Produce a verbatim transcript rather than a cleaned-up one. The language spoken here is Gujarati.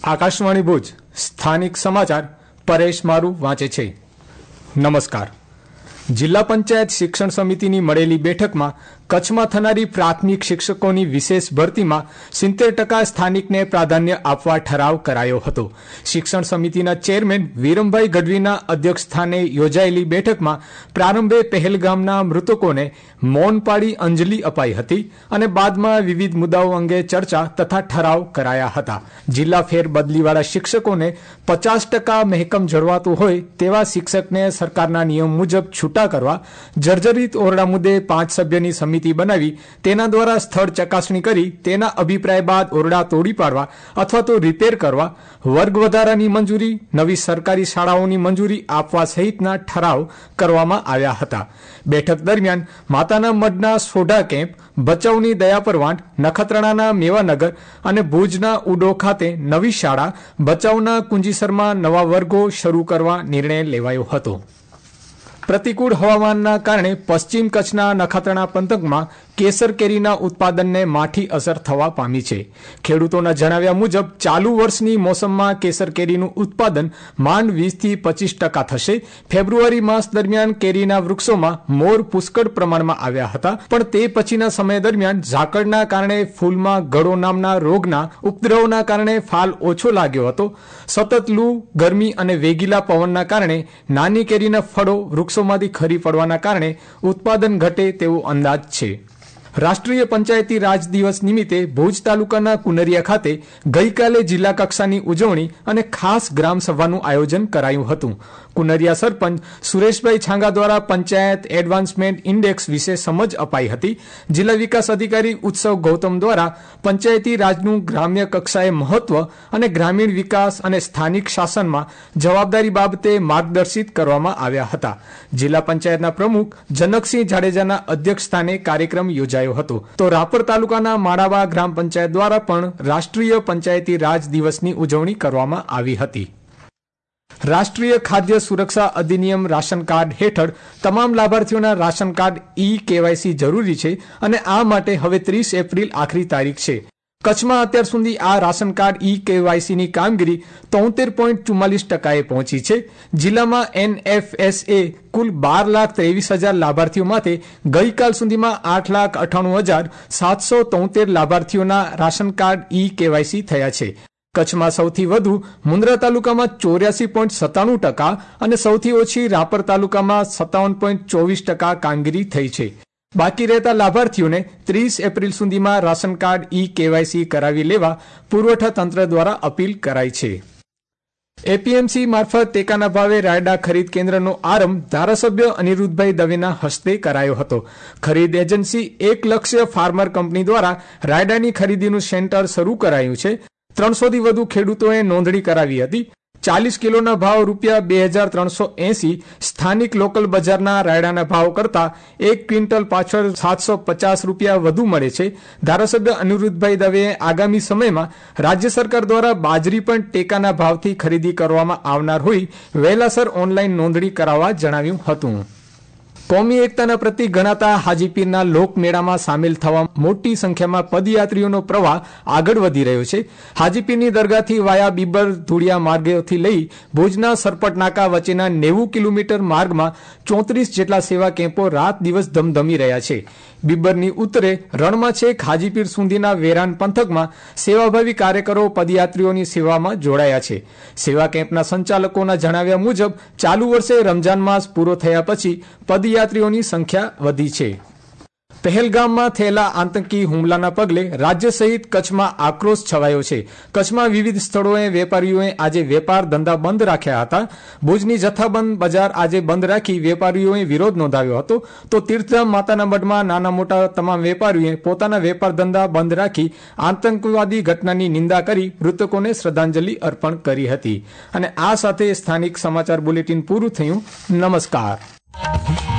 આકાશવાણી ભુજ સ્થાનિક સમાચાર પરેશ મારુ વાંચે છે। નમસ્કાર। જિલ્લા પંચાયત શિક્ષણ સમિતિની મળેલી બેઠકમાં કચ્છમાં થનારી પ્રાથમિક શિક્ષકોની વિશેષ ભરતીમાં સિત્તેર ટકા સ્થાનિકને પ્રાધાન્ય આપવા ઠરાવ કરાયો હતો। શિક્ષણ સમિતિના ચેરમેન વિરમભાઈ ગઢવીના અધ્યક્ષસ્થાને યોજાયેલી બેઠકમાં પ્રારંભે પહેલગામના મૃતકોને મૌન પાડી અંજલિ અપાઈ હતી અને બાદમાં વિવિધ મુદ્દાઓ અંગે ચર્ચા તથા ઠરાવ કરાયા હતા। જિલ્લા ફેરબદલીવાળા શિક્ષકોને પચાસ ટકા મહેકમ જળવાતું હોય તેવા શિક્ષકને સરકારના નિયમ મુજબ છૂટા કરવા, જર્જરિત ઓરડા મુદ્દે પાંચ સભ્યની સમિતિ બનાવી તેના દ્વારા સ્થળ ચકાસણી કરી તેના અભિપ્રાય બાદ ઓરડા તોડી પાડવા અથવા તો રિપેર કરવા, વર્ગ વધારાની મંજૂરી, નવી સરકારી શાળાઓની મંજૂરી આપવા સહિતના ઠરાવ કરવામાં આવ્યા હતા। બેઠક દરમિયાન માતાના મઢના સોઢા કેમ્પ, ભચાઉની દયાપરવાંટ, નખત્રાણાના મેવાનગર અને ભુજના ઉડો ખાતે નવી શાળા, ભચાઉના કુંજીસરમાં નવા વર્ગો શરૂ કરવા નિર્ણય લેવાયો હતો। પ્રતિકૂળ હવામાનના કારણે પશ્ચિમ કચ્છના નખત્રાણા પંથકમાં કેસર કેરીના ઉત્પાદનને માઠી અસર થવા પામી છે। ખેડૂતોના જણાવ્યા મુજબ ચાલુ વર્ષની મોસમમાં કેસર કેરીનું ઉત્પાદન માંડ વીસ થી પચીસ ટકા થશે। ફેબ્રુઆરી માસ દરમિયાન કેરીના વૃક્ષોમાં મોર પુષ્કળ પ્રમાણમાં આવ્યા હતા, પણ તે પછીના સમય દરમિયાન ઝાકળના કારણે ફૂલમાં ગળો નામના રોગના ઉપદ્રવના કારણે ફાલ ઓછો લાગ્યો હતો। સતત લૂ, ગરમી અને વેગીલા પવનના કારણે નાની કેરીના ફળો વૃક્ષોમાંથી ખરી પડવાના કારણે ઉત્પાદન ઘટે તેવો અંદાજ છે। રાષ્ટ્રીય પંચાયતી રાજ દિવસ નિમિત્તે ભુજ તાલુકાના કુનરિયા ખાતે ગઈકાલે જિલ્લા કક્ષાની ઉજવણી અને ખાસ ગ્રામ સભાનું આયોજન કરાયું હતું। કુનરિયા સરપંચ સુરેશભાઈ છાંગા દ્વારા પંચાયત એડવાન્સમેન્ટ ઇન્ડેક્સ વિશે સમજ અપાઈ હતી। જિલ્લા વિકાસ અધિકારી ઉત્સવ ગૌતમ દ્વારા પંચાયતી રાજનું ગ્રામ્ય કક્ષાએ મહત્વ અને ગ્રામીણ વિકાસ અને સ્થાનિક શાસનમાં જવાબદારી બાબતે માર્ગદર્શિત કરવામાં આવ્યા હતા। જિલ્લા પંચાયતના પ્રમુખ જનકસિંહ જાડેજાના અધ્યક્ષસ્થાને કાર્યક્રમ યોજાયો હતો, તો રાપર તાલુકાના માળાવા ગ્રામ પંચાયત દ્વારા પણ રાષ્ટ્રીય પંચાયતી રાજ દિવસની ઉજવણી કરવામાં આવી હતી। રાષ્ટ્રીય ખાદ્ય સુરક્ષા અધિનિયમ રાશન કાર્ડ હેઠળ તમામ લાભાર્થીઓના રાશન કાર્ડ ઈ કેવાયસી જરૂરી છે અને આ માટે હવે ત્રીસ એપ્રિલ આખરી તારીખ છે। કચ્છમાં અત્યાર સુધી આ રાશન કાર્ડ ઈ કેવાયસીની કામગીરી તોતેર પોઈન્ટ ચુમ્માલીસ ટકાએ પહોંચી છે। જિલ્લામાં એનએફએસએ કુલ બાર લાખ ત્રેવીસ હજાર લાભાર્થીઓ માટે ગઈકાલ સુધીમાં આઠ લાખ અઠાણું હજાર સાતસો તોતેર લાભાર્થીઓના રાશન કાર્ડ ઈ કેવાયસી થયા છે। કચ્છમાં સૌથી વધુ મુન્દ્રા તાલુકામાં ચોર્યાસી પોઈન્ટ સત્તાણું ટકા અને સૌથી ઓછી રાપર તાલુકામાં સત્તાવન પોઈન્ટ ચોવીસ ટકા કામગીરી થઈ છે। બાકી રહેતા લાભાર્થીઓને ત્રીસ એપ્રિલ સુધીમાં રાશન કાર્ડ ઈ કેવાયસી કરાવી લેવા પુરવઠા તંત્ર દ્વારા અપીલ કરાઈ છે। એપીએમસી મારફત ટેકાના ભાવે રાયડા ખરીદ કેન્દ્રનો આરંભ ધારાસભ્ય અનિરુદ્ધભાઈ દવેના હસ્તે કરાયો હતો। ખરીદ એજન્સી એક લક્ષ્ય ફાર્મર કંપની દ્વારા રાયડાની ખરીદીનું સેન્ટર શરૂ કરાયું છે। ત્રણસોથી વધુ ખેડૂતોએ નોંધણી કરાવી હતી। ચાલીસ કિલોના ભાવ રૂપિયા બે હજાર ત્રણસો એસી, સ્થાનિક લોકલ બજારના રાયડાના ભાવ કરતા એક ક્વિન્ટલ પાછળ સાતસો પચાસ રૂપિયા વધુ મળે છે। ધારાસભ્ય અનિરુદ્ધભાઈ દવેએ આગામી સમયમાં રાજ્ય સરકાર દ્વારા બાજરી પણ ટેકાના ભાવથી ખરીદી કરવામાં આવનાર હોઈ વહેલાસર ઓનલાઈન નોંધણી કરાવવા જણાવ્યું હતું। કોમી એકતાના પ્રતીક ગણાતા હાજીપીરના લોકમેળામાં સામેલ થવા મોટી સંખ્યામાં પદયાત્રીઓનો પ્રવાહ આગળ વધી રહ્યો છે। હાજીપીરની દરગાહથી વાયા બીબર ધુડિયા માર્ગેથી લઈ ભુજના સરપટ નાકા વચ્ચેના નેવું કિલોમીટર માર્ગમાં ચોત્રીસ જેટલા સેવા કેમ્પો રાત દિવસ ધમધમી રહ્યા છે। બીબરની ઉત્તરે રણમાં છેક હાજીપીર સુધીના વેરાન પંથકમાં સેવાભાવી કાર્યકરો પદયાત્રીઓની સેવામાં જોડાયા છે। સેવા કેમ્પના સંચાલકોના જણાવ્યા મુજબ ચાલુ વર્ષે રમજાન માસ પૂરો થયા પછી પદયાત્રીઓની સંખ્યા વધી છે। પહેલગામમાં થયેલા આતંકી હુમલાના પગલે રાજ્ય સહિત કચ્છમાં આક્રોશ છવાયો છે। કચ્છમાં વિવિધ સ્થળોએ વેપારીઓએ આજે વેપાર ધંધા બંધ રાખ્યા હતા। ભુજની જથ્થાબંધ બજાર આજે બંધ રાખી વેપારીઓએ વિરોધ નોંધાવ્યો હતો, તો તીર્થધામ માતાના મઢમાં નાના મોટા તમામ વેપારીઓએ પોતાના વેપાર ધંધા બંધ રાખી આતંકવાદી ઘટનાની નિંદા કરી મૃતકોને શ્રદ્ધાંજલિ અર્પણ કરી હતી। અને આ સાથે સ્થાનિક સમાચાર બુલેટિન પૂરું થયું। નમસ્કાર।